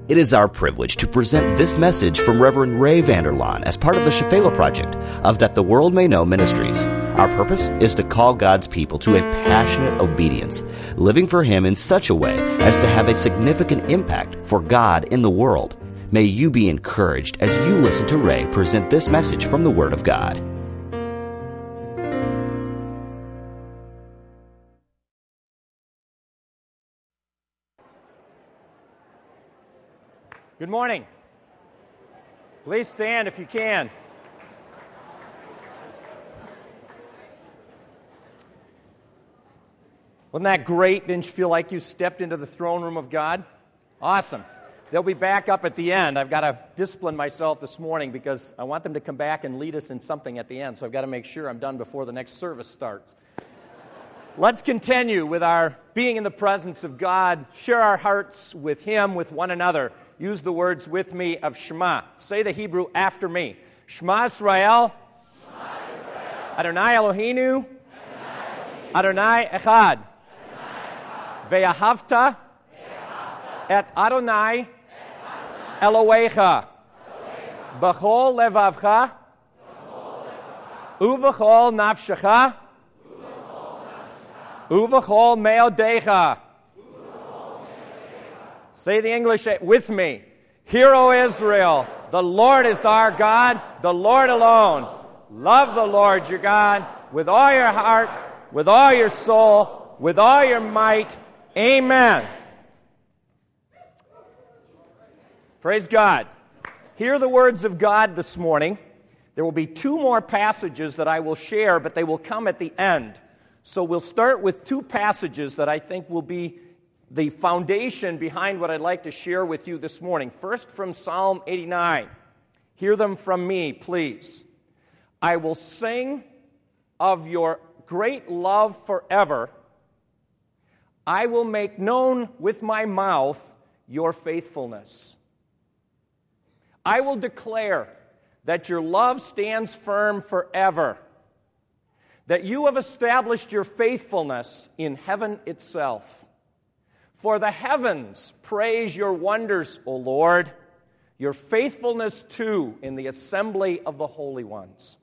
It is our privilege to present this message from Reverend Ray Vander Laan as part of the Shephelah Project of That the World May Know Ministries. Our purpose is to call God's people to a passionate obedience, living for Him in such a way as to have a significant impact for God in the world. May you be encouraged as you listen to Ray present this message from the Word of God. Good morning. Please stand if you can. Wasn't that great? Didn't you feel like you stepped into the throne room of God? Awesome. They'll be back up at the end. I've got to discipline myself this morning because I want them to come back and lead us in something at the end, so I've got to make sure I'm done before the next service starts. Let's continue with our being in the presence of God, share our hearts with Him, with one another. Use the words with me of Shema. Say the Hebrew after me. Shema Israel, Adonai Eloheinu, Adonai Echad. Ve'ahavta et Adonai Elohecha b'chol levavcha uv'chol nafshecha uv'chol meodecha. Say the English with me. Hear, O Israel, the Lord is our God, the Lord alone. Love the Lord your God with all your heart, with all your soul, with all your might. Amen. Praise God. Hear the words of God this morning. There will be two more passages that I will share, but they will come at the end. So we'll start with two passages that I think will be the foundation behind what I'd like to share with you this morning. First, from Psalm 89. Hear them from me, please. I will sing of your great love forever. I will make known with my mouth your faithfulness. I will declare that your love stands firm forever, that you have established your faithfulness in heaven itself. For the heavens praise your wonders, O Lord, your faithfulness too in the assembly of the holy ones.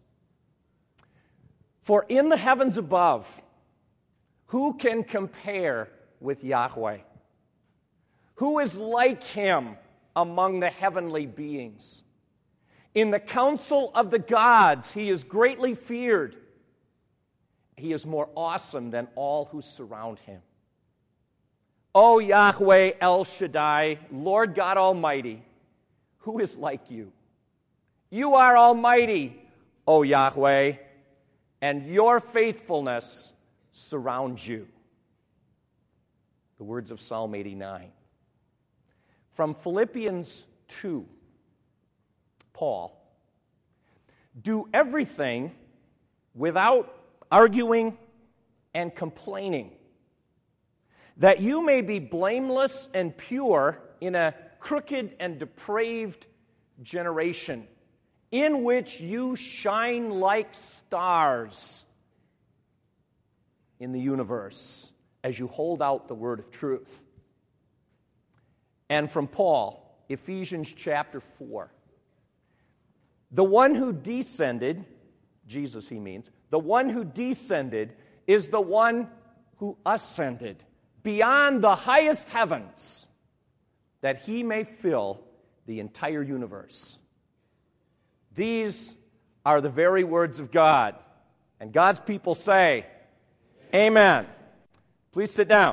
For in the heavens above, who can compare with Yahweh? Who is like Him among the heavenly beings? In the council of the gods, He is greatly feared. He is more awesome than all who surround Him. O Yahweh El Shaddai, Lord God Almighty, who is like you? You are almighty, O Yahweh, and your faithfulness surrounds you. The words of Psalm 89. From Philippians 2, Paul, do everything without arguing and complaining, that you may be blameless and pure in a crooked and depraved generation, in which you shine like stars in the universe as you hold out the word of truth. And from Paul, Ephesians chapter 4. The one who descended, Jesus he means, the one who descended is the one who ascended beyond the highest heavens, that he may fill the entire universe. These are the very words of God. And God's people say, Amen. Please sit down.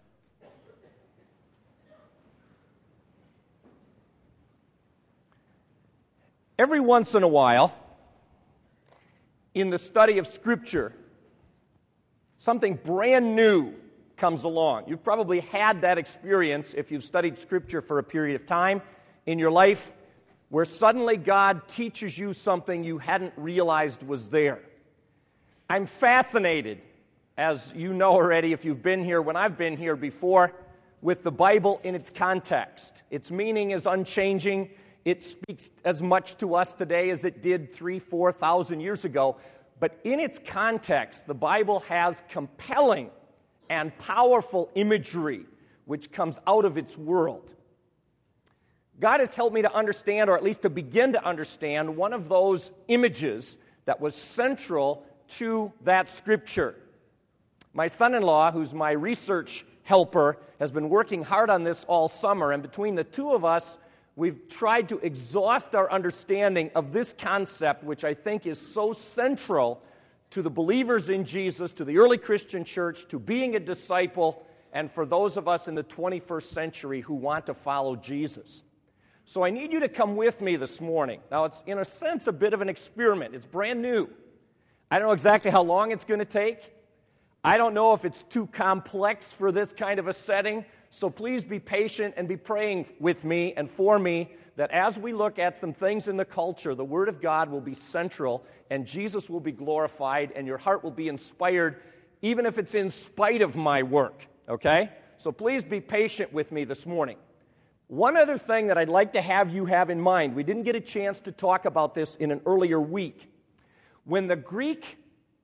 Every once in a while, in the study of Scripture, something brand new comes along. You've probably had that experience if you've studied Scripture for a period of time in your life, where suddenly God teaches you something you hadn't realized was there. I'm fascinated, as you know already if you've been here when I've been here before, with the Bible in its context. Its meaning is unchanging. It speaks as much to us today as it did 3,000-4,000 years ago. But in its context, the Bible has compelling and powerful imagery which comes out of its world. God has helped me to understand, or at least to begin to understand, one of those images that was central to that scripture. My son-in-law, who's my research helper, has been working hard on this all summer, and between the two of us, we've tried to exhaust our understanding of this concept, which I think is so central to the believers in Jesus, to the early Christian church, to being a disciple, and for those of us in the 21st century who want to follow Jesus. So I need you to come with me this morning. Now, it's in a sense a bit of an experiment. It's brand new. I don't know exactly how long it's going to take. I don't know if it's too complex for this kind of a setting, so please be patient and be praying with me and for me that as we look at some things in the culture, the Word of God will be central and Jesus will be glorified and your heart will be inspired, even if it's in spite of my work, okay? So please be patient with me this morning. One other thing that I'd like to have you have in mind, we didn't get a chance to talk about this in an earlier week. When Greek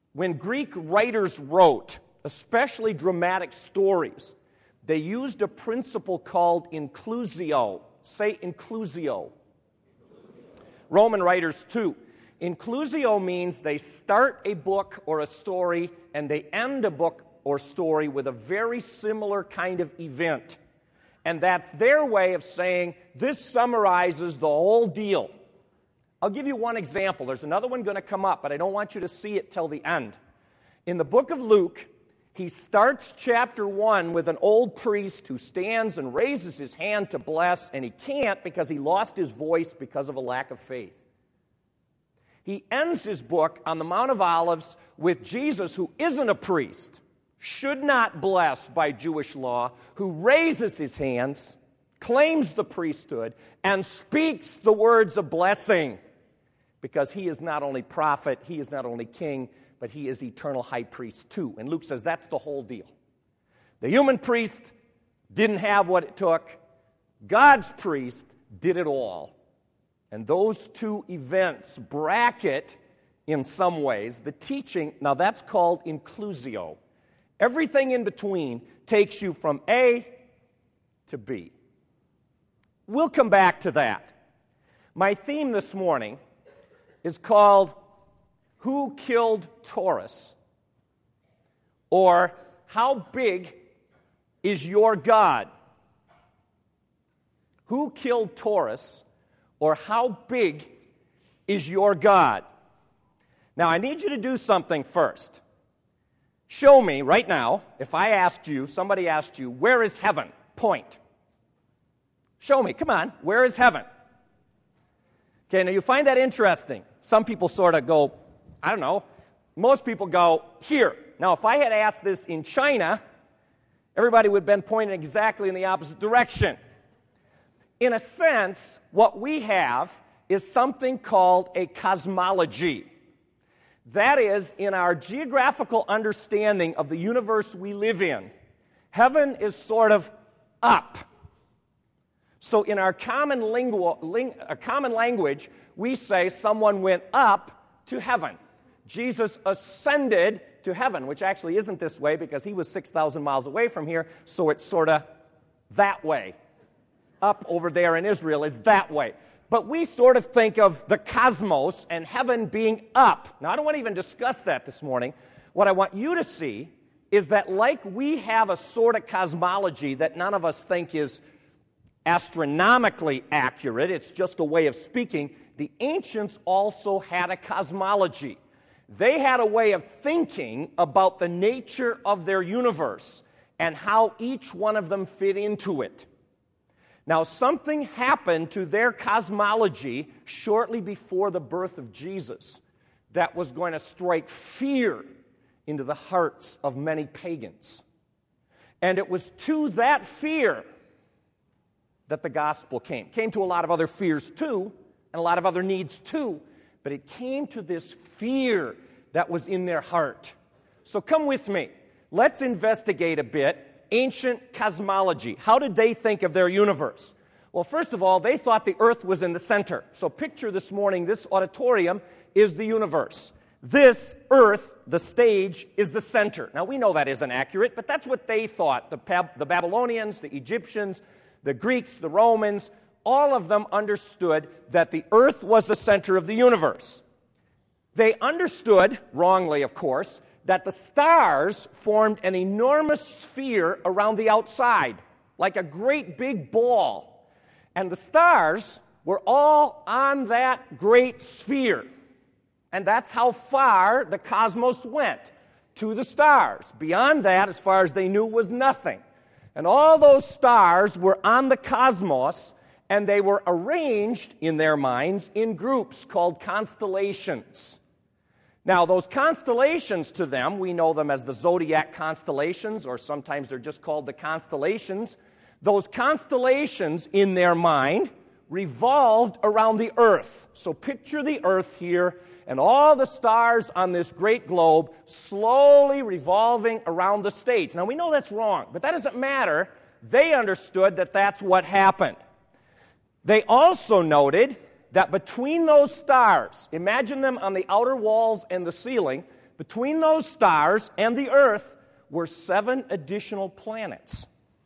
writers wrote, especially dramatic stories, they used a principle called inclusio. Say inclusio. Roman writers too. Inclusio means they start a book or a story and they end a book or story with a very similar kind of event. And that's their way of saying, this summarizes the whole deal. I'll give you one example. There's another one going to come up, but I don't want you to see it till the end. In the book of Luke, he starts chapter 1 with an old priest who stands and raises his hand to bless, and he can't because he lost his voice because of a lack of faith. He ends his book on the Mount of Olives with Jesus, who isn't a priest, should not bless by Jewish law, who raises his hands, claims the priesthood, and speaks the words of blessing. Because he is not only prophet, he is not only king, but he is eternal high priest too. And Luke says that's the whole deal. The human priest didn't have what it took. God's priest did it all. And those two events bracket, in some ways, the teaching. Now that's called inclusio. Everything in between takes you from A to B. We'll come back to that. My theme this morning is called Who Killed Taurus? Or How Big is Your God? Who killed Taurus? Or how big is your God? Now, I need you to do something first. Show me right now, if I asked you, somebody asked you, where is heaven? Point. Show me, come on, where is heaven? Okay, now you find that interesting. Some people sort of go, I don't know. Most people go, here. Now, if I had asked this in China, everybody would have been pointing exactly in the opposite direction. In a sense, what we have is something called a cosmology. That is, in our geographical understanding of the universe we live in, heaven is sort of up. So in our common language, we say someone went up to heaven. Jesus ascended to heaven, which actually isn't this way because he was 6,000 miles away from here, so it's sort of that way. Up over there in Israel is that way. But we sort of think of the cosmos and heaven being up. Now, I don't want to even discuss that this morning. What I want you to see is that like we have a sort of cosmology that none of us think is astronomically accurate, it's just a way of speaking, the ancients also had a cosmology. They had a way of thinking about the nature of their universe and how each one of them fit into it. Now, something happened to their cosmology shortly before the birth of Jesus that was going to strike fear into the hearts of many pagans. And it was to that fear that the gospel came. It came to a lot of other fears too, and a lot of other needs too, but it came to this fear that was in their heart. So come with me. Let's investigate a bit ancient cosmology. How did they think of their universe? Well, first of all, they thought the earth was in the center. So picture this morning, this auditorium is the universe. This earth, the stage, is the center. Now, we know that isn't accurate, but that's what they thought. The Babylonians, the Egyptians, the Greeks, the Romans, all of them understood that the earth was the center of the universe. They understood, wrongly of course, that the stars formed an enormous sphere around the outside, like a great big ball. And the stars were all on that great sphere. And that's how far the cosmos went, to the stars. Beyond that, as far as they knew, was nothing. And all those stars were on the cosmos, and they were arranged in their minds in groups called constellations. Now, those constellations to them, we know them as the zodiac constellations, or sometimes they're just called the constellations. Those constellations in their mind revolved around the earth. So picture the earth here, and all the stars on this great globe slowly revolving around the stage. Now, we know that's wrong, but that doesn't matter. They understood that that's what happened. They also noted that between those stars, imagine them on the outer walls and the ceiling, between those stars and the earth were 7 additional planets.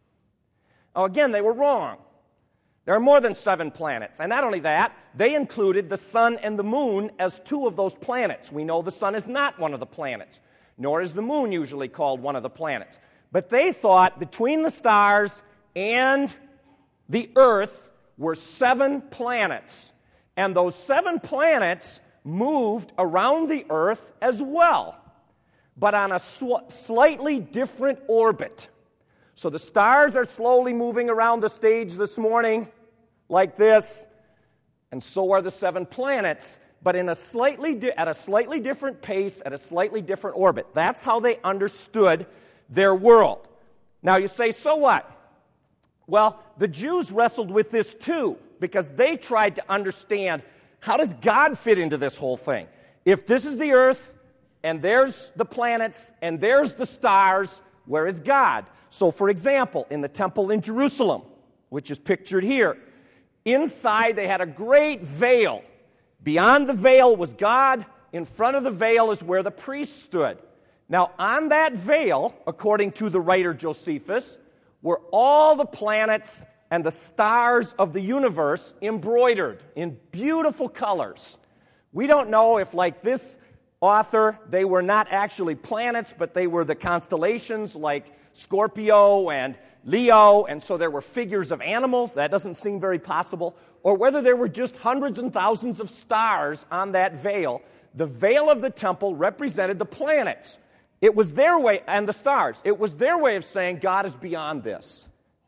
Now, again, they were wrong. There are more than 7 planets. And not only that, they included the sun and the moon as 2 of those planets. We know the sun is not one of the planets, nor is the moon usually called one of the planets. But they thought between the stars and the earth were 7 planets. And those 7 planets moved around the earth as well, but on a slightly different orbit. So the stars are slowly moving around the stage this morning like this, and so are the 7 planets, but in at a slightly different pace, at a slightly different orbit. That's how they understood their world. Now you say, so what? Well, the Jews wrestled with this too, because they tried to understand, how does God fit into this whole thing? If this is the earth, and there's the planets, and there's the stars, where is God? So, for example, in the temple in Jerusalem, which is pictured here, inside they had a great veil. Beyond the veil was God. In front of the veil is where the priest stood. Now, on that veil, according to the writer Josephus, were all the planets and the stars of the universe embroidered in beautiful colors. We don't know if, like this author, they were not actually planets, but they were the constellations like Scorpio and Leo, and so there were figures of animals. That doesn't seem very possible. Or whether there were just hundreds and thousands of stars on that veil. The veil of the temple represented the planets. It was their way, and the stars. It was their way of saying God is beyond this.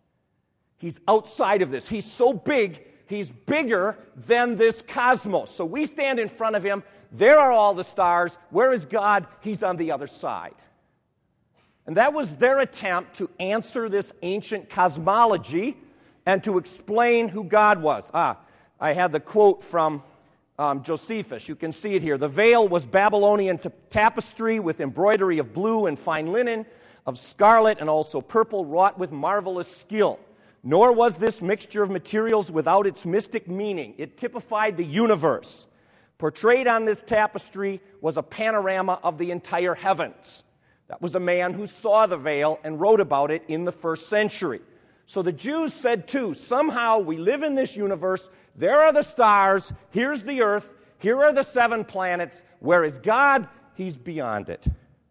He's outside of this. He's so big, he's bigger than this cosmos. So we stand in front of him. There are all the stars. Where is God? He's on the other side. And that was their attempt to answer this ancient cosmology and to explain who God was. I had the quote from Josephus. You can see it here. The veil was Babylonian tapestry with embroidery of blue and fine linen, of scarlet and also purple, wrought with marvelous skill. Nor was this mixture of materials without its mystic meaning. It typified the universe. Portrayed on this tapestry was a panorama of the entire heavens. That was a man who saw the veil and wrote about it in the 1st century. So the Jews said too, somehow we live in this universe, there are the stars, here's the earth, here are the 7 planets, where is God? He's beyond it.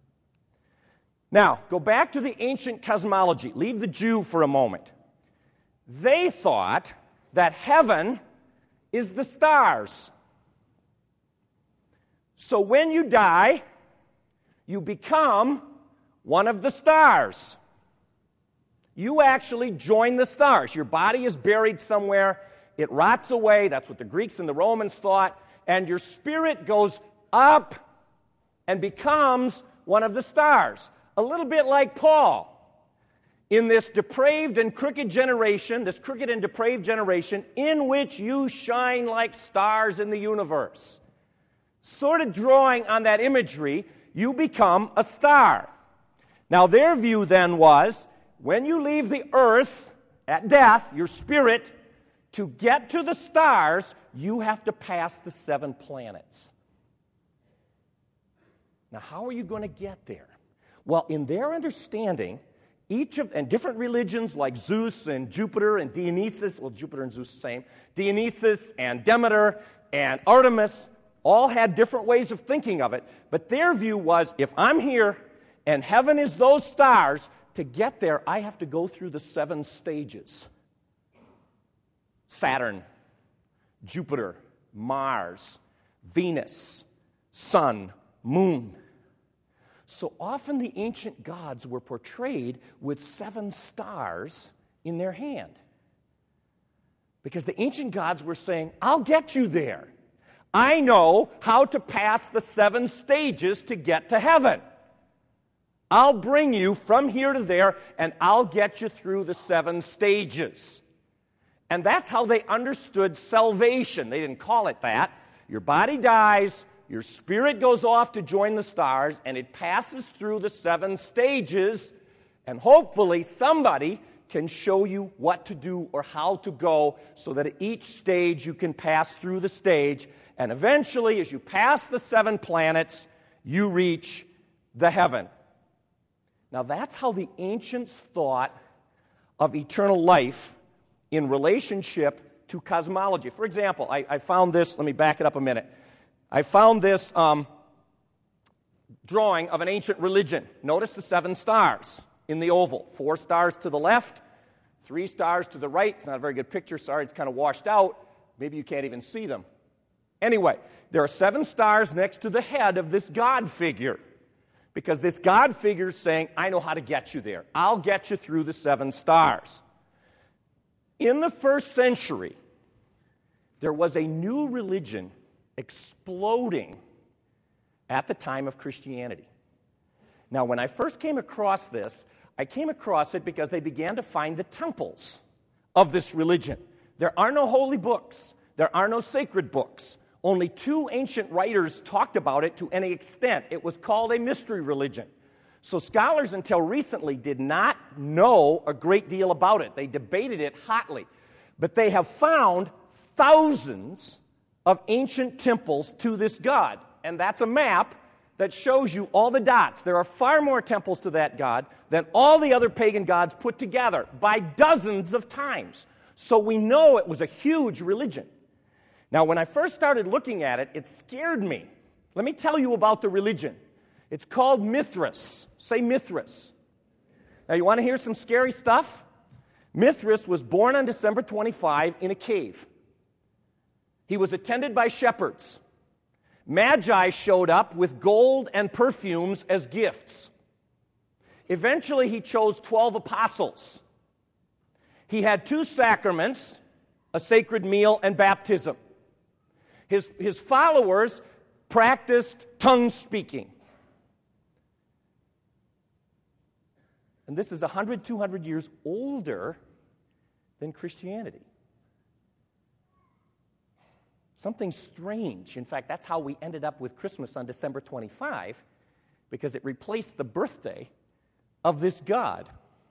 Now, go back to the ancient cosmology. Leave the Jew for a moment. They thought that heaven is the stars. So when you die, you become one of the stars. You actually join the stars. Your body is buried somewhere. It rots away. That's what the Greeks and the Romans thought. And your spirit goes up and becomes one of the stars. A little bit like Paul. In this depraved and crooked generation, this crooked and depraved generation, in which you shine like stars in the universe. Sort of drawing on that imagery, you become a star. Now, their view then was, when you leave the earth at death, your spirit, to get to the stars, you have to pass the 7 planets. Now, how are you going to get there? Well, in their understanding, And different religions like Zeus and Jupiter and Dionysus, well, Jupiter and Zeus the same, Dionysus and Demeter and Artemis, all had different ways of thinking of it, but their view was, if I'm here and heaven is those stars, to get there, I have to go through the 7 stages. Saturn, Jupiter, Mars, Venus, Sun, Moon. So often the ancient gods were portrayed with 7 stars in their hand. Because the ancient gods were saying, I'll get you there. I know how to pass the 7 stages to get to heaven. I'll bring you from here to there, and I'll get you through the 7 stages. And that's how they understood salvation. They didn't call it that. Your body dies, your spirit goes off to join the stars, and it passes through the 7 stages, and hopefully somebody can show you what to do or how to go so that at each stage you can pass through the stage, and eventually, as you pass the 7 planets, you reach the heaven. Now, that's how the ancients thought of eternal life in relationship to cosmology. For example, I found this, let me back it up a minute. I found this drawing of an ancient religion. Notice the 7 stars in the oval. 4 stars to the left, 3 stars to the right. It's not a very good picture, sorry, it's kind of washed out. Maybe you can't even see them. Anyway, there are 7 stars next to the head of this God figure. Because this God figure is saying, I know how to get you there. I'll get you through the 7 stars. In the 1st century, there was a new religion exploding at the time of Christianity. Now, when I first came across this, I came across it because they began to find the temples of this religion. There are no holy books. There are no sacred books. Only 2 ancient writers talked about it to any extent. It was called a mystery religion. So scholars until recently did not know a great deal about it. They debated it hotly. But they have found thousands of ancient temples to this god. And that's a map that shows you all the dots. There are far more temples to that god than all the other pagan gods put together by dozens of times. So we know it was a huge religion. Now, when I first started looking at it, it scared me. Let me tell you about the religion. It's called Mithras. Say Mithras. Now, you want to hear some scary stuff? Mithras was born on December 25 in a cave. He was attended by shepherds. Magi showed up with gold and perfumes as gifts. Eventually, he chose 12 apostles. He had 2 sacraments, a sacred meal and baptism. His followers practiced tongue speaking. And this is 100, 200 years older than Christianity. Something strange. In fact, that's how we ended up with Christmas on December 25, because it replaced the birthday of this god.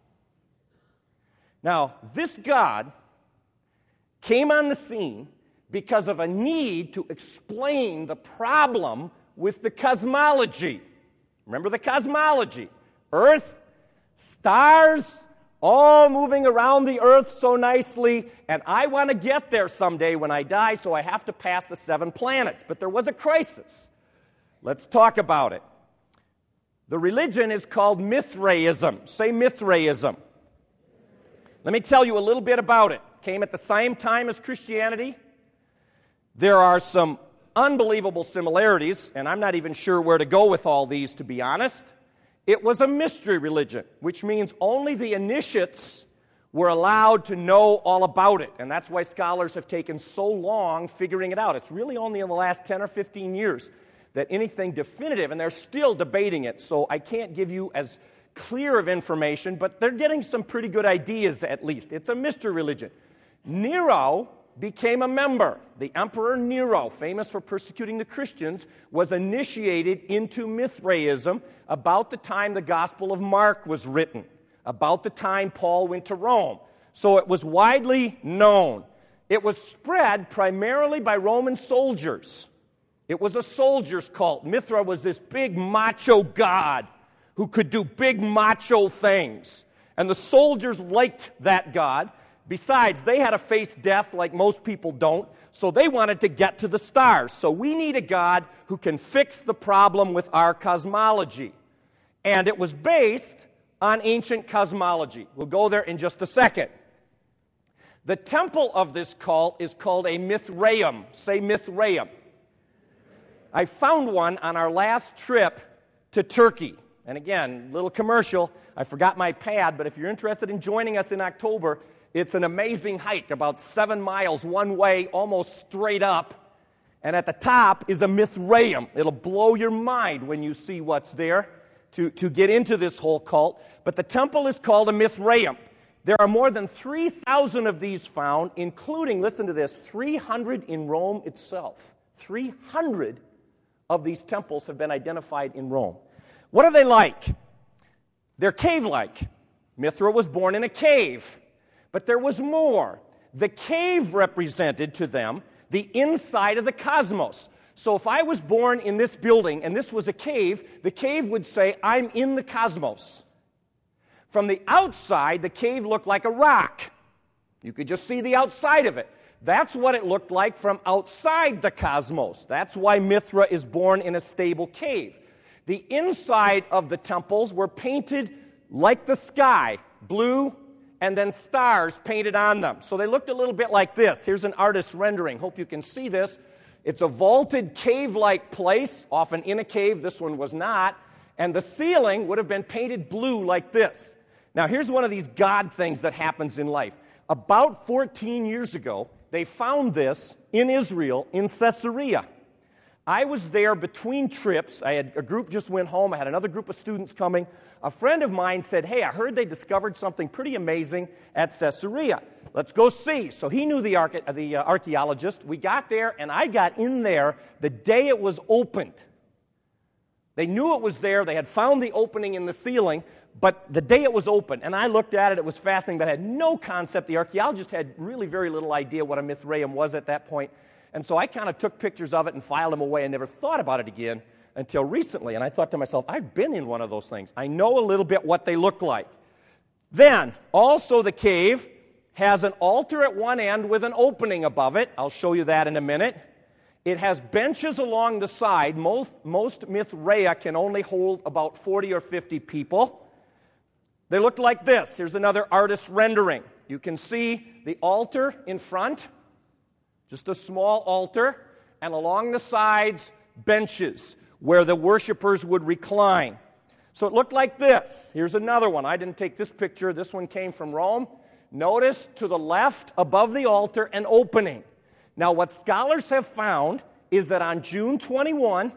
Now, this god came on the scene because of a need to explain the problem with the cosmology. Remember the cosmology? Earth, stars, all moving around the earth so nicely, and I want to get there someday when I die, so I have to pass the 7 planets. But there was a crisis. Let's talk about it. The religion is called Mithraism. Say Mithraism. Let me tell you a little bit about it. Came at the same time as Christianity. There are some unbelievable similarities, and I'm not even sure where to go with all these, to be honest. It was a mystery religion, which means only the initiates were allowed to know all about it, and that's why scholars have taken so long figuring it out. It's really only in the last 10 or 15 years that anything definitive, and they're still debating it, so I can't give you as clear of information, but they're getting some pretty good ideas at least. It's a mystery religion. Nero became a member. The Emperor Nero, famous for persecuting the Christians, was initiated into Mithraism about the time the Gospel of Mark was written, about the time Paul went to Rome. So it was widely known. It was spread primarily by Roman soldiers. It was a soldier's cult. Mithra was this big macho god who could do big macho things. And the soldiers liked that god. Besides, they had to face death like most people don't, so they wanted to get to the stars. So we need a god who can fix the problem with our cosmology. And it was based on ancient cosmology. We'll go there in just a second. The temple of this cult is called a Mithraeum. Say Mithraeum. I found one on our last trip to Turkey. And again, little commercial. I forgot my pad, but if you're interested in joining us in October, it's an amazing hike, about 7 miles one way, almost straight up. And at the top is a Mithraeum. It'll blow your mind when you see what's there to get into this whole cult. But the temple is called a Mithraeum. There are more than 3,000 of these found, including, listen to this, 300 in Rome itself. 300 of these temples have been identified in Rome. What are they like? They're cave-like. Mithra was born in a cave. But there was more. The cave represented to them the inside of the cosmos. So if I was born in this building and this was a cave, the cave would say, I'm in the cosmos. From the outside, the cave looked like a rock. You could just see the outside of it. That's what it looked like from outside the cosmos. That's why Mithra is born in a stable cave. The inside of the temples were painted like the sky, blue, and then stars painted on them. So they looked a little bit like this. Here's an artist's rendering. Hope you can see this. It's a vaulted cave-like place, often in a cave. This one was not. And the ceiling would have been painted blue like this. Now, here's one of these God things that happens in life. About 14 years ago, they found this in Israel, in Caesarea. I was there between trips. I had a group just went home. I had another group of students coming. A friend of mine said, hey, I heard they discovered something pretty amazing at Caesarea. Let's go see. So he knew the archaeologist. We got there, and I got in there the day it was opened. They knew it was there. They had found the opening in the ceiling, but the day it was open, and I looked at it, it was fascinating, but I had no concept. The archaeologist had really very little idea what a Mithraeum was at that point. And so I kind of took pictures of it and filed them away and never thought about it again until recently. And I thought to myself, I've been in one of those things. I know a little bit what they look like. Then, also the cave has an altar at one end with an opening above it. I'll show you that in a minute. It has benches along the side. Most Mithraea can only hold about 40 or 50 people. They look like this. Here's another artist's rendering. You can see the altar in front, just a small altar, and along the sides, benches where the worshipers would recline. So it looked like this. Here's another one. I didn't take this picture. This one came from Rome. Notice to the left above the altar an opening. Now, what scholars have found is that on June 21,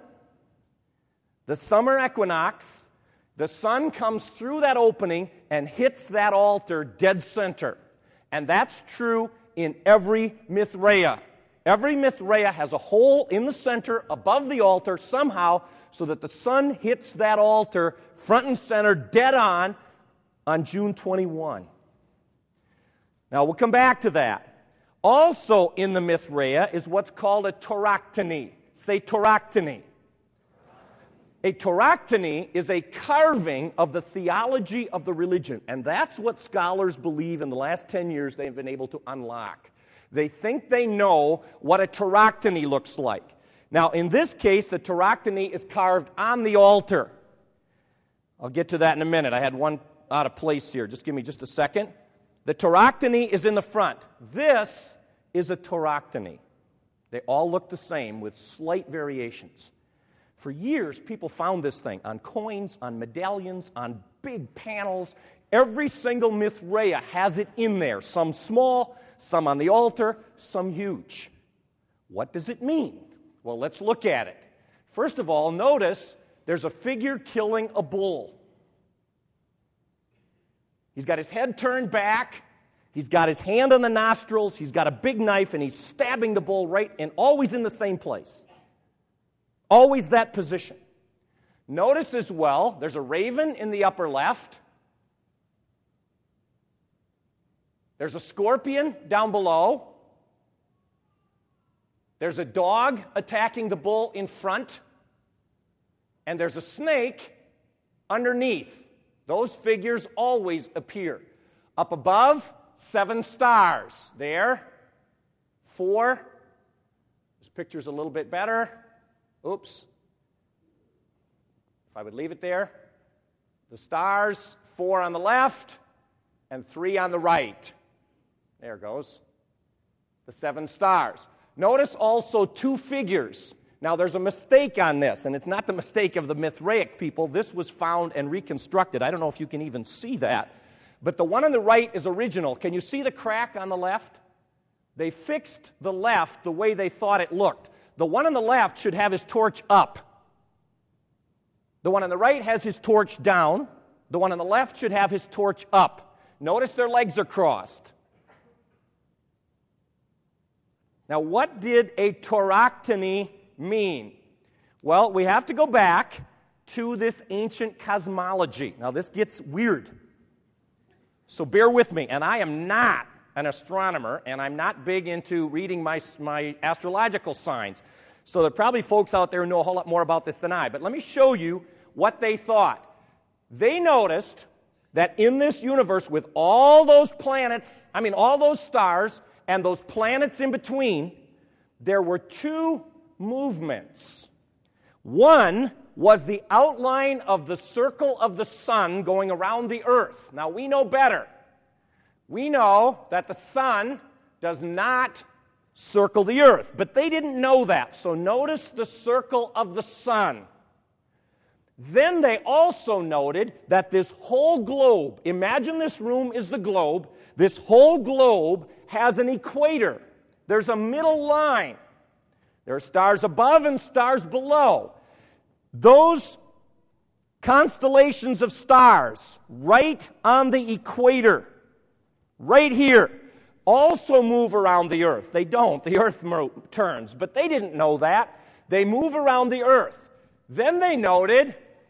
the summer equinox, the sun comes through that opening and hits that altar dead center. And that's true in every Mithraea. Every Mithraea has a hole in the center above the altar somehow so that the sun hits that altar front and center dead on June 21. Now, we'll come back to that. Also in the Mithraea is what's called a tauroctony. Say tauroctony. A tauroctony is a carving of the theology of the religion, and that's what scholars believe in the last 10 years they've been able to unlock. They think they know what a tauroctony looks like. Now, in this case, the tauroctony is carved on the altar. I'll get to that in a minute. I had one out of place here. Just give me just a second. The tauroctony is in the front. This is a tauroctony. They all look the same with slight variations. For years, people found this thing on coins, on medallions, on big panels. Every single Mithraea has it in there. Some small, some on the altar, some huge. What does it mean? Well, let's look at it. First of all, notice there's a figure killing a bull. He's got his head turned back. He's got his hand on the nostrils. He's got a big knife, and he's stabbing the bull right, and always in the same place. Always that position. Notice as well, there's a raven in the upper left. There's a scorpion down below. There's a dog attacking the bull in front. And there's a snake underneath. Those figures always appear. Up above, 7 stars. There, 4. This picture's a little bit better. Oops. If I would leave it there. The stars, 4 on the left and 3 on the right. There it goes. The 7 stars. Notice also 2 figures. Now, there's a mistake on this, and it's not the mistake of the Mithraic people. This was found and reconstructed. I don't know if you can even see that. But the one on the right is original. Can you see the crack on the left? They fixed the left the way they thought it looked. The one on the left should have his torch up. The one on the right has his torch down. The one on the left should have his torch up. Notice their legs are crossed. Now, what did a tauroctony mean? Well, we have to go back to this ancient cosmology. Now, this gets weird. So bear with me. And I am not an astronomer, and I'm not big into reading my astrological signs. So there are probably folks out there who know a whole lot more about this than I. But let me show you what they thought. They noticed that in this universe, with all those planets, all those stars, and those planets in between, there were 2 movements. One was the outline of the circle of the sun going around the earth. Now, we know better. We know that the sun does not circle the earth, but they didn't know that. So notice the circle of the sun. Then they also noted that this whole globe, imagine this room is the globe, this whole globe has an equator. There's a middle line. There are stars above and stars below. Those constellations of stars right on the equator, right here, also move around the earth. They don't. The earth turns. But they didn't know that. They move around the earth. Then they noted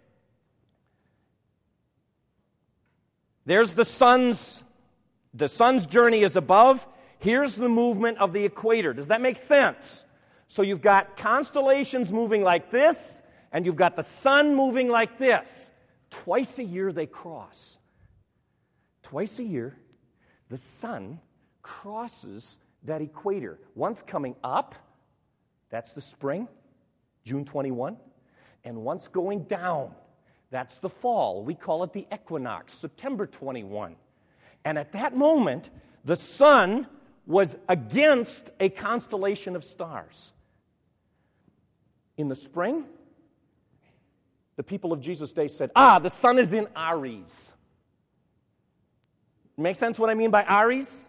there's the sun's journey is above. Here's the movement of the equator. Does that make sense? So you've got constellations moving like this, and you've got the sun moving like this. Twice a year they cross. Twice a year, the sun crosses that equator. Once coming up, that's the spring, June 21, and once going down, that's the fall. We call it the equinox, September 21. And at that moment, the sun was against a constellation of stars. In the spring, the people of Jesus' day said, the sun is in Aries. Make sense what I mean by Aries?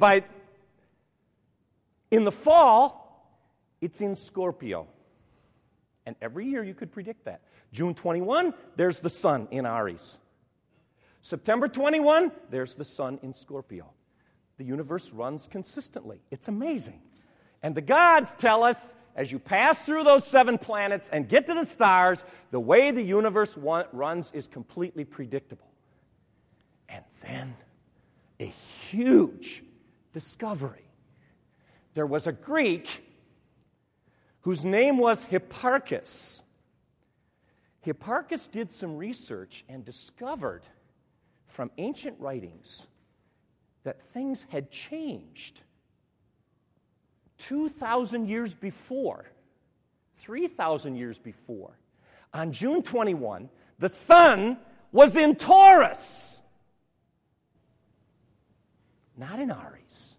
In the fall, it's in Scorpio. And every year you could predict that. June 21, there's the sun in Aries. September 21, there's the sun in Scorpio. The universe runs consistently. It's amazing. And the gods tell us, as you pass through those 7 planets and get to the stars, the way the universe runs is completely predictable. And then a huge discovery. There was a Greek whose name was Hipparchus. Hipparchus did some research and discovered from ancient writings that things had changed 2,000 years before, 3,000 years before. On June 21, the sun was in Taurus, not in Aries.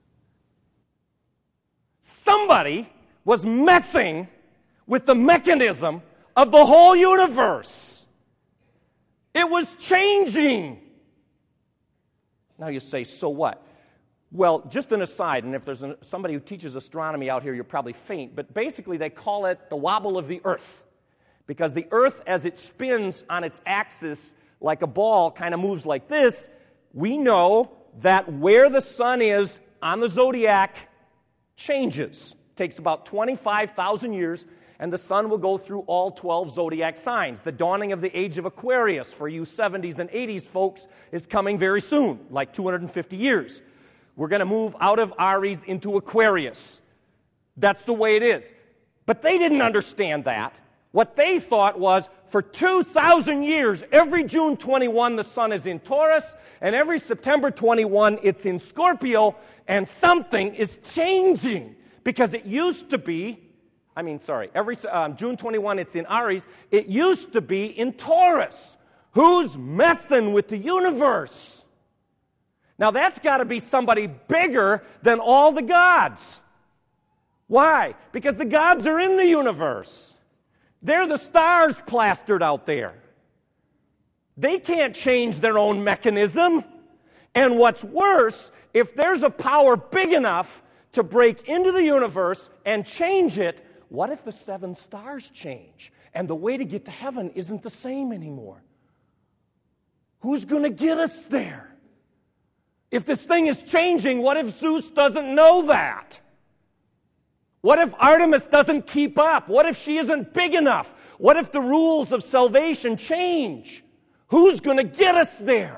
Somebody was messing with the mechanism of the whole universe. It was changing. Now you say, so what? Well, just an aside, and if there's somebody who teaches astronomy out here, you're probably faint, but basically they call it the wobble of the Earth, because the Earth, as it spins on its axis like a ball, kind of moves like this. We know that where the sun is on the zodiac changes. It takes about 25,000 years, and the sun will go through all 12 zodiac signs. The dawning of the age of Aquarius, for you 70s and 80s folks, is coming very soon, like 250 years. We're going to move out of Aries into Aquarius. That's the way it is. But they didn't understand that. What they thought was, for 2,000 years, every June 21, the sun is in Taurus, and every September 21, it's in Scorpio, and something is changing. Because it used to be, every June 21, it's in Aries. It used to be in Taurus. Who's messing with the universe? Now, that's got to be somebody bigger than all the gods. Why? Because the gods are in the universe. They're the stars plastered out there. They can't change their own mechanism. And what's worse, if there's a power big enough to break into the universe and change it, what if the 7 stars change and the way to get to heaven isn't the same anymore? Who's going to get us there? If this thing is changing, what if Zeus doesn't know that? What if Artemis doesn't keep up? What if she isn't big enough? What if the rules of salvation change? Who's going to get us there?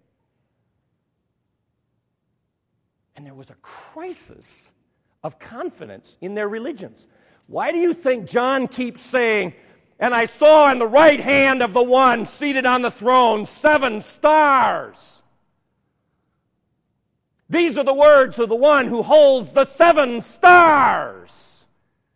And there was a crisis of confidence in their religions. Why do you think John keeps saying, "And I saw in the right hand of the one seated on the throne 7 stars"? These are the words of the one who holds the 7 stars.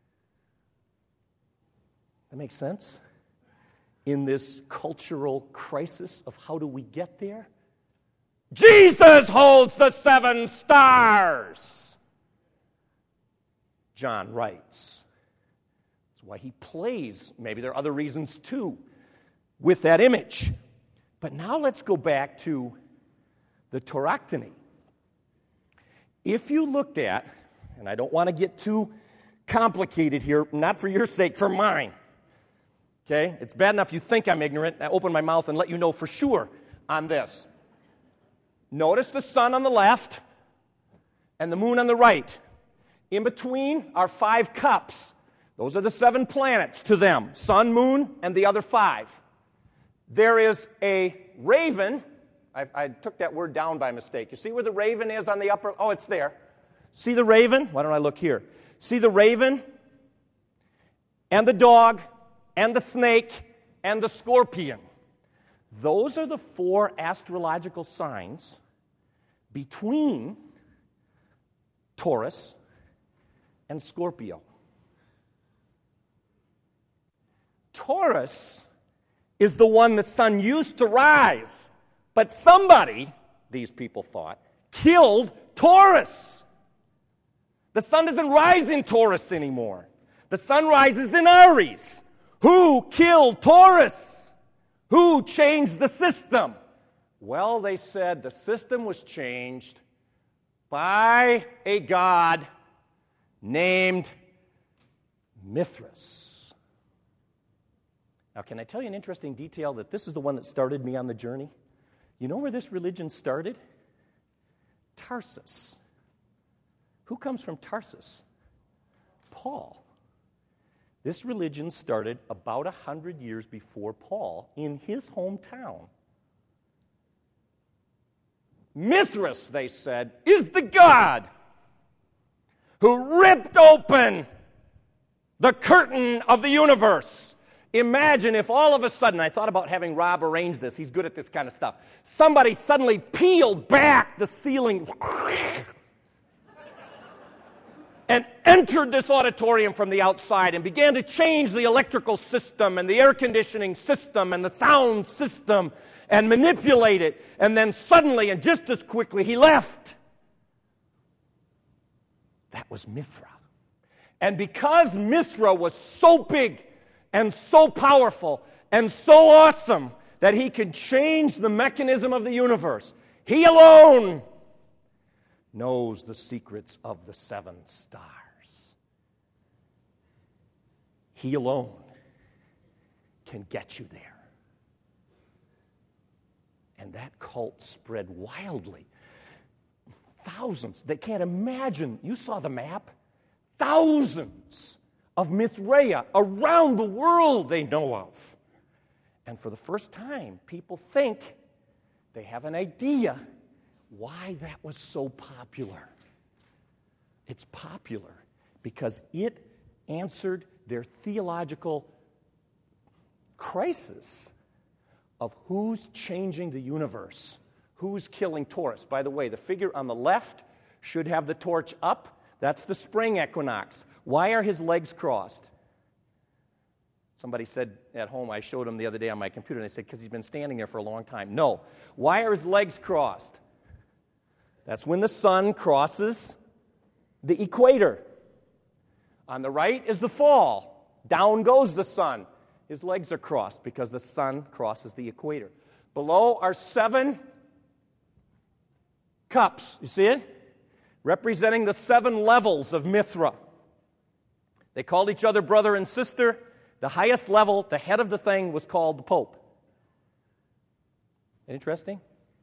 That makes sense? In this cultural crisis of how do we get there? Jesus holds the 7 stars. John writes. That's why he plays. Maybe there are other reasons too with that image. But now let's go back to the Tauroctony. If you looked at, and I don't want to get too complicated here, not for your sake, for mine. Okay? It's bad enough you think I'm ignorant. I open my mouth and let you know for sure on this. Notice the sun on the left and the moon on the right. In between are 5 cups. Those are the 7 planets to them. Sun, moon, and the other 5. There is a raven. I took that word down by mistake. You see where the raven is on the upper? Oh, it's there. See the raven? Why don't I look here? See the raven and the dog and the snake and the scorpion. Those are the 4 astrological signs between Taurus and Scorpio. Taurus is the one the sun used to rise. But somebody, these people thought, killed Taurus. The sun doesn't rise in Taurus anymore. The sun rises in Aries. Who killed Taurus? Who changed the system? Well, they said the system was changed by a god named Mithras. Now, can I tell you an interesting detail that this is the one that started me on the journey? You know where this religion started? Tarsus. Who comes from Tarsus? Paul. This religion started about 100 years before Paul in his hometown. Mithras, they said, is the god who ripped open the curtain of the universe. Imagine if all of a sudden, I thought about having Rob arrange this. He's good at this kind of stuff. Somebody suddenly peeled back the ceiling and entered this auditorium from the outside and began to change the electrical system and the air conditioning system and the sound system and manipulate it. And then suddenly, and just as quickly, he left. That was Mithra. And because Mithra was so big and so powerful and so awesome that he could change the mechanism of the universe, he alone knows the secrets of the 7 stars. He alone can get you there. And that cult spread wildly. Thousands. They can't imagine. You saw the map. Thousands of Mithraea around the world they know of. And for the first time, people think they have an idea why that was so popular. It's popular because it answered their theological crisis of who's changing the universe, who's killing Taurus. By the way, the figure on the left should have the torch up. That's the spring equinox. Why are his legs crossed? Somebody said at home, I showed him the other day on my computer, and they said, because he's been standing there for a long time. No. Why are his legs crossed? That's when the sun crosses the equator. On the right is the fall. Down goes the sun. His legs are crossed because the sun crosses the equator. Below are 7 cups. You see it? Representing the 7 levels of Mithra. They called each other brother and sister. The highest level, the head of the thing, was called the Pope. Interesting?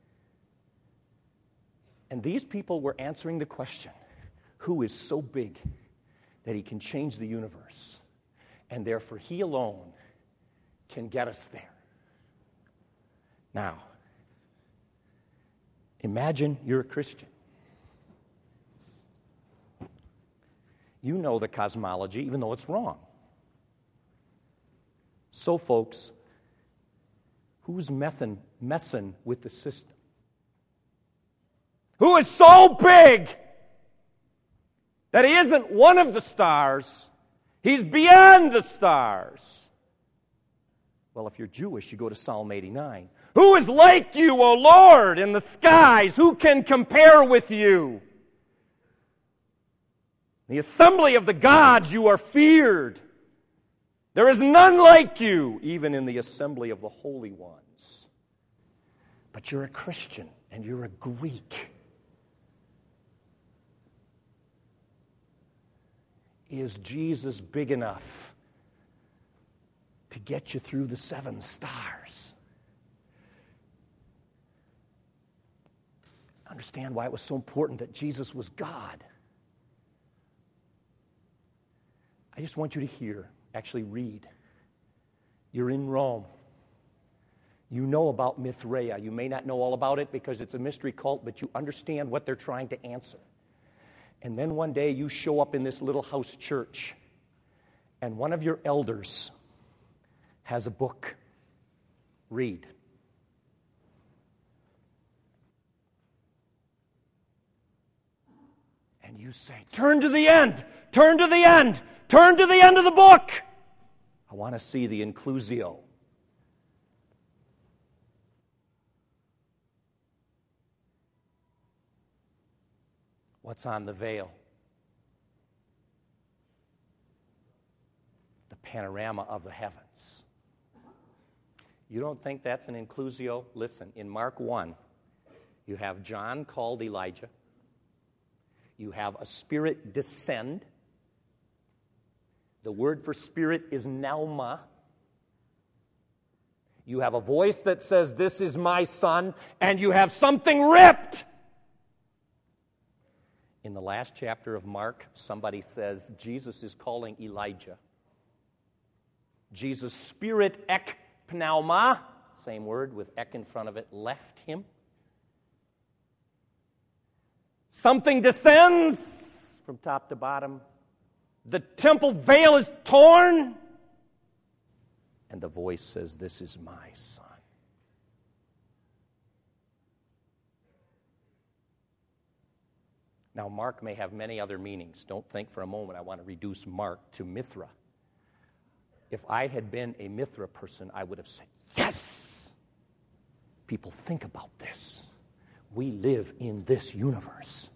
And these people were answering the question, who is so big that he can change the universe, and therefore he alone can get us there. Now, imagine you're a Christian. You know the cosmology, even though it's wrong. So, folks, who's messing with the system? Who is so big that he isn't one of the stars, he's beyond the stars? Well, if you're Jewish, you go to Psalm 89. Who is like you, O Lord, in the skies? Who can compare with you? In the assembly of the gods you are feared. There is none like you, even in the assembly of the holy ones. But you're a Christian and you're a Greek. Is Jesus big enough to get you through the 7 stars? Understand why it was so important that Jesus was God. I just want you to hear, actually read. You're in Rome. You know about Mithraea. You may not know all about it because it's a mystery cult, but you understand what they're trying to answer. And then one day you show up in this little house church, and one of your elders has a book. Read. And you say, turn to the end, turn to the end, turn to the end of the book. I want to see the inclusio. What's on the veil? The panorama of the heavens. You don't think that's an inclusio? Listen, in Mark 1, you have John called Elijah. You have a spirit descend. The word for spirit is pneuma. You have a voice that says, "This is my son," and you have something ripped. In the last chapter of Mark, somebody says Jesus is calling Elijah. Jesus' spirit, ek pneuma, same word with ek in front of it, left him. Something descends from top to bottom. The temple veil is torn. And the voice says, "This is my son." Now, Mark may have many other meanings. Don't think for a moment I want to reduce Mark to Mithra. If I had been a Mithra person, I would have said, yes! People, think about this. We live in this universe.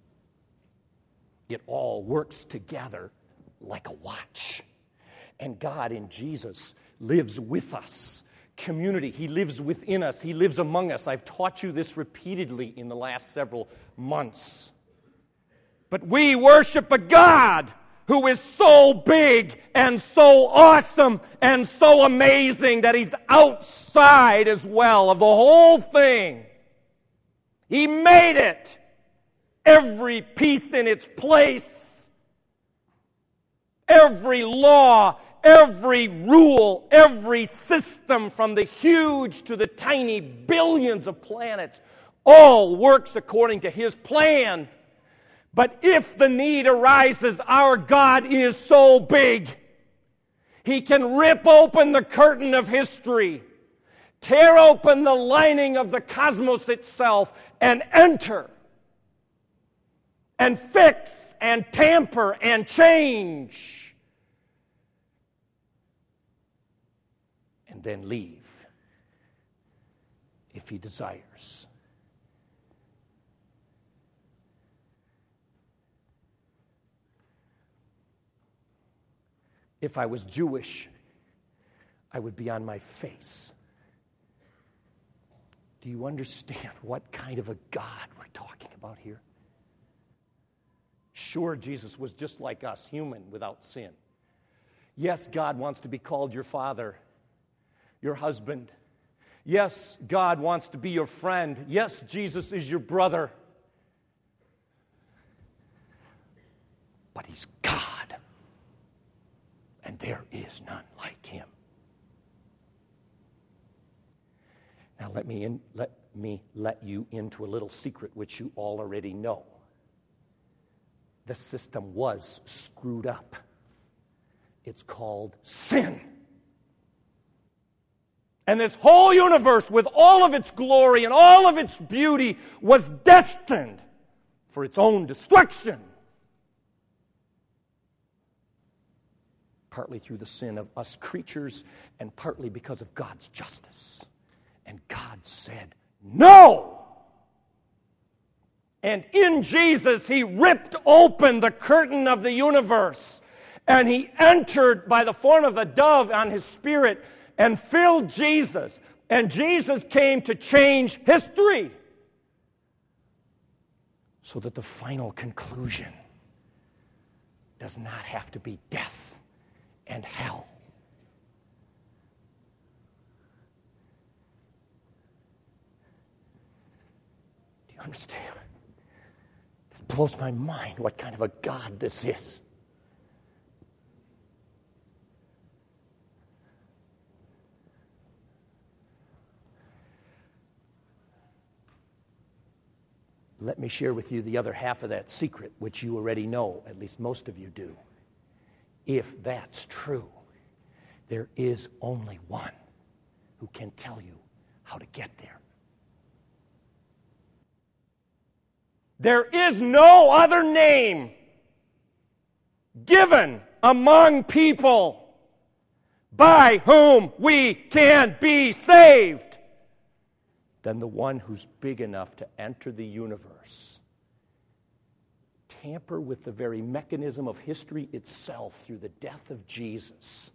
It all works together like a watch. And God in Jesus lives with us. Community, He lives within us. He lives among us. I've taught you this repeatedly in the last several months. But we worship a God who is so big and so awesome and so amazing that He's outside as well of the whole thing. He made it. Every piece in its place. Every law, every rule, every system from the huge to the tiny billions of planets all works according to His plan. But if the need arises, our God is so big. He can rip open the curtain of history, tear open the lining of the cosmos itself, and enter, and fix, and tamper, and change, and then leave if he desires. If I was Jewish, I would be on my face. Do you understand what kind of a God we're talking about here? Sure, Jesus was just like us, human without sin. Yes, God wants to be called your father, your husband. Yes, God wants to be your friend. Yes, Jesus is your brother. But he's God. And there is none like him. Now let me let you into a little secret which you all already know. The system was screwed up. It's called sin. And this whole universe, with all of its glory and all of its beauty, was destined for its own destruction. Partly through the sin of us creatures, and partly because of God's justice. And God said, no! And in Jesus, he ripped open the curtain of the universe, and he entered by the form of a dove on his spirit and filled Jesus. And Jesus came to change history, so that the final conclusion does not have to be death and hell. Do you understand? This blows my mind what kind of a God this is. Let me share with you the other half of that secret, which you already know, at least most of you do. If that's true, there is only one who can tell you how to get there. There is no other name given among people by whom we can be saved than the one who's big enough to enter the universe, tamper with the very mechanism of history itself through the death of Jesus,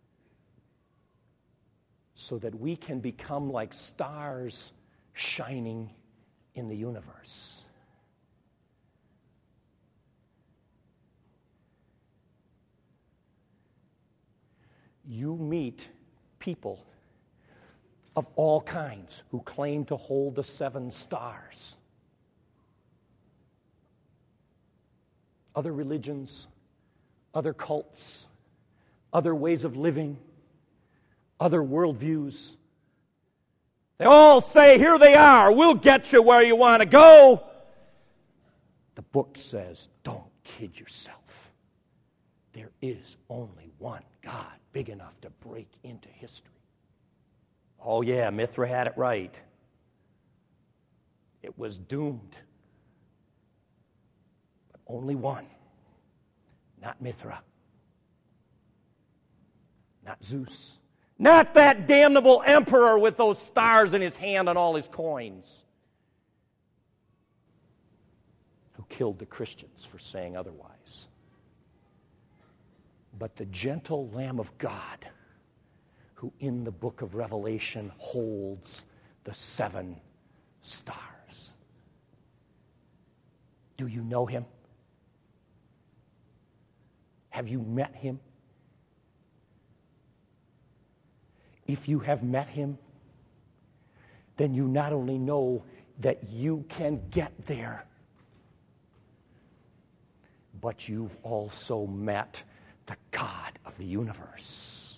so that we can become like stars shining in the universe. You meet people of all kinds who claim to hold the 7 stars. Other religions, other cults, other ways of living, other worldviews. They all say, here they are, we'll get you where you want to go. The book says, don't kid yourself. There is only one God big enough to break into history. Oh yeah, Mithra had it right. It was doomed. But only one. Not Mithra. Not Zeus. Not that damnable emperor with those stars in his hand and all his coins, who killed the Christians for saying otherwise. But the gentle Lamb of God, who in the book of Revelation holds the 7 stars. Do you know him? Have you met him? If you have met him, then you not only know that you can get there, but you've also met the God of the universe.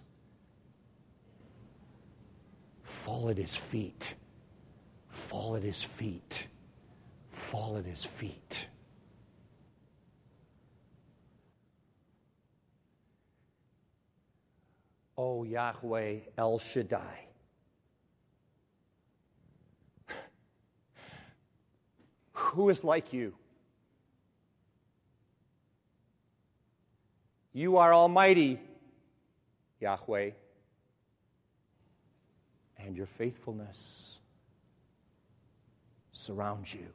Fall at his feet. Fall at his feet. Fall at his feet. Yahweh El Shaddai. Who is like you? You are almighty, Yahweh, and your faithfulness surrounds you.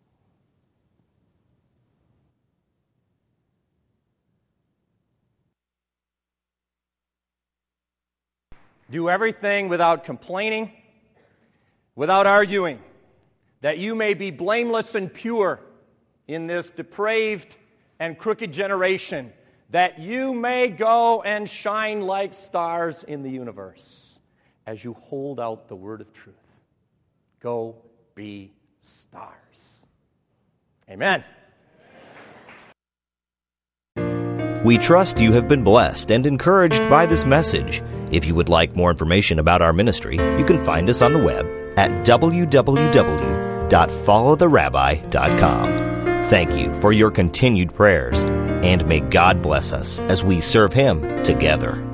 Do everything without complaining, without arguing, that you may be blameless and pure in this depraved and crooked generation, that you may go and shine like stars in the universe as you hold out the word of truth. Go be stars. Amen. We trust you have been blessed and encouraged by this message. If you would like more information about our ministry, you can find us on the web at www.followtherabbi.com. Thank you for your continued prayers, and may God bless us as we serve Him together.